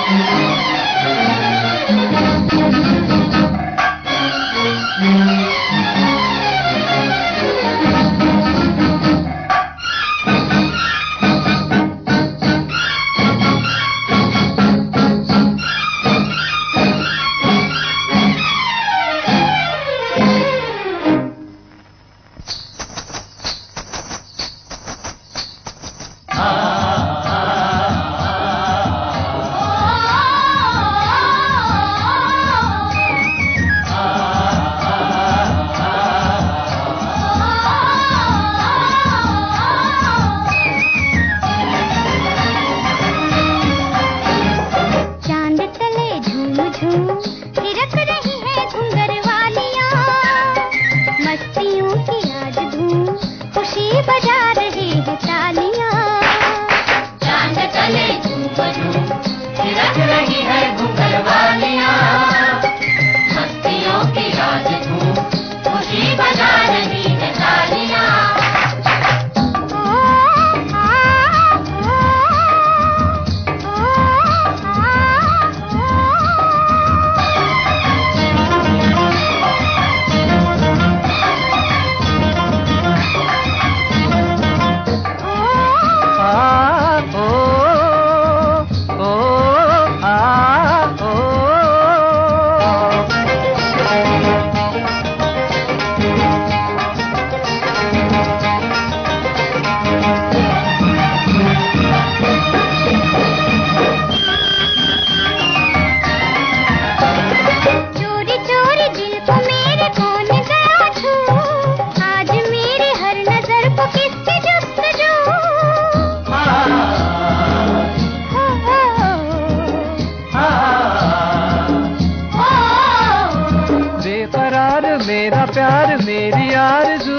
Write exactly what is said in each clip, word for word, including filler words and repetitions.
मेरा प्यार मेरी आरज़ू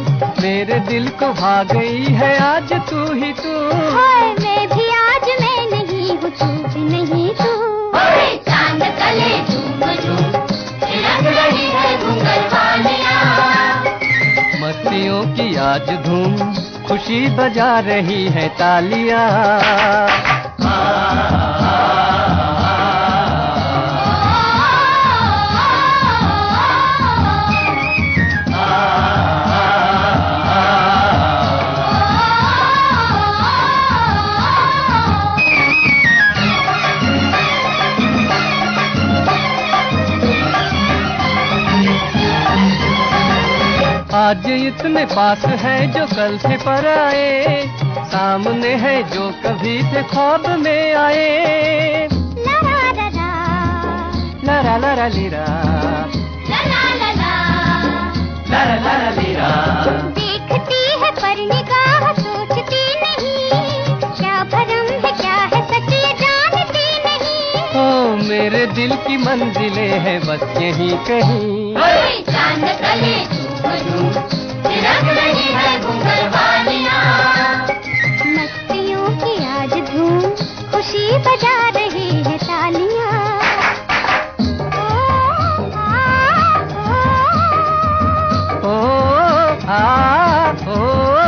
मेरे दिल को भा गई है आज तू ही तू। हाय मैं भी आज मैं नहीं हूँ तू भी नहीं तू। चांद तले झूम झूम थिरक रही है घुंघट वालियाँ। मस्तियों की आज धूम खुशी बजा रही है तालियाँ। आज इतने पास है जो कल से पर आए, सामने है जो कभी से ख्वाब में आए। लरा लरा लरा लरा लिरा लरा लरा लरा लरा लिरा। देखती है पर निगाह सोचती नहीं, क्या भरम है क्या है सच ये जानती नहीं। ओ मेरे दिल की मंजिलें हैं बस यही कहीं। चांद तले थिरक रही है घुंघट वालियाँ। मस्तियों की आज धूम खुशी बजा रही है तालियाँ। ओ आ ओ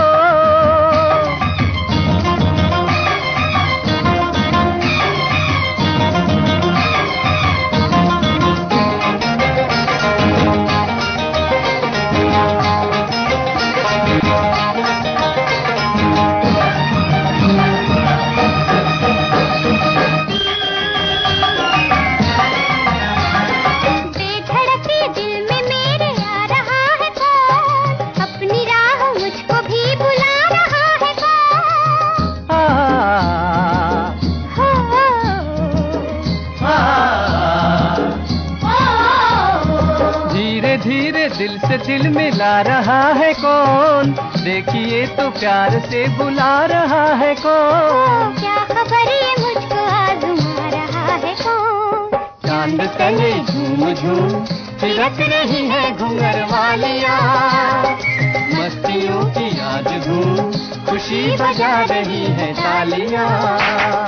धीरे दिल से दिल मिला रहा है कौन, देखिए तो प्यार से बुला रहा है कौन। क्या खबर ये मुझको आज़मा रहा है कौन। चांद तले झूम झूम थिरक रही है घुंघट वालियाँ। मस्तियों की आज धूम खुशी बजा रही है तालियाँ।